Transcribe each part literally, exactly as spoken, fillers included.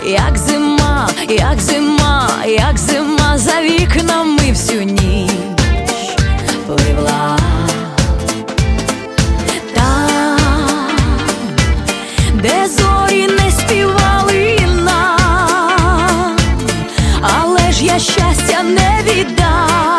як зима, як зима, як зима за вікнами всю ніч пливла. Там, де зорі не співали нам, але ж я щастя не віддам.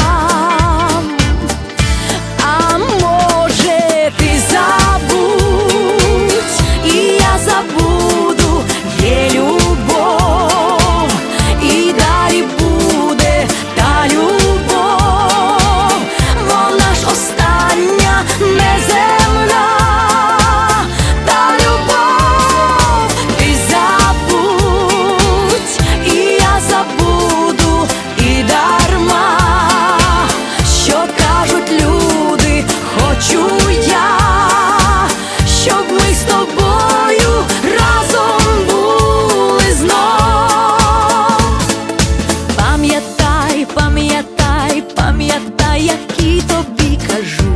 А може ти забудь, і я забуду, є любов, і далі буде та любов, вона ж остання, неземна та любов. Ти забудь, і я забуду, і дарма, що кажуть люди, хочу я, щоб ми з тобою разом були знов. Пам'ятай, пам'ятай, пам'ятай, які тобі кажу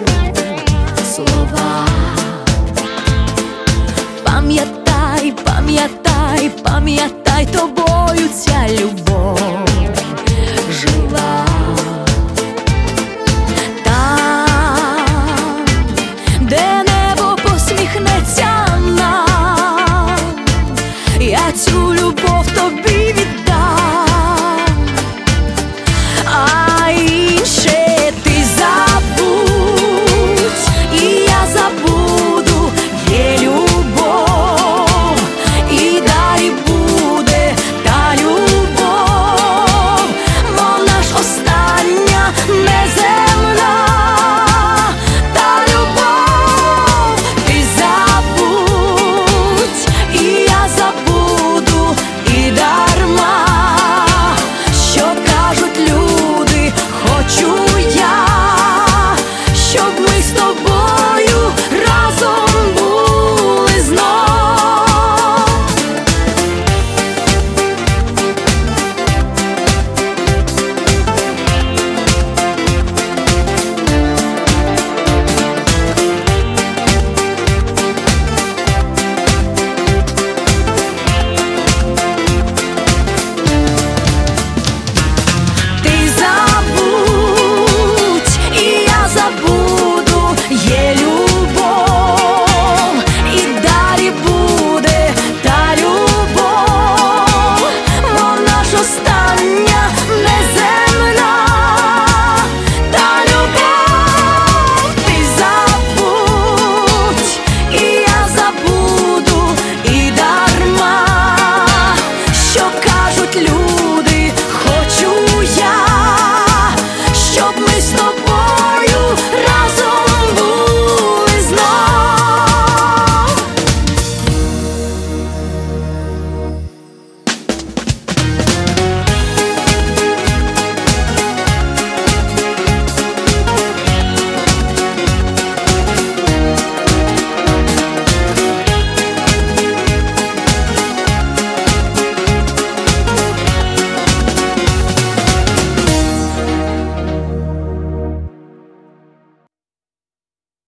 слова. Пам'ятай, пам'ятай, пам'ятай, тобою ця любов жива. Там, де небо посміхнеться нам, я цю любов тобі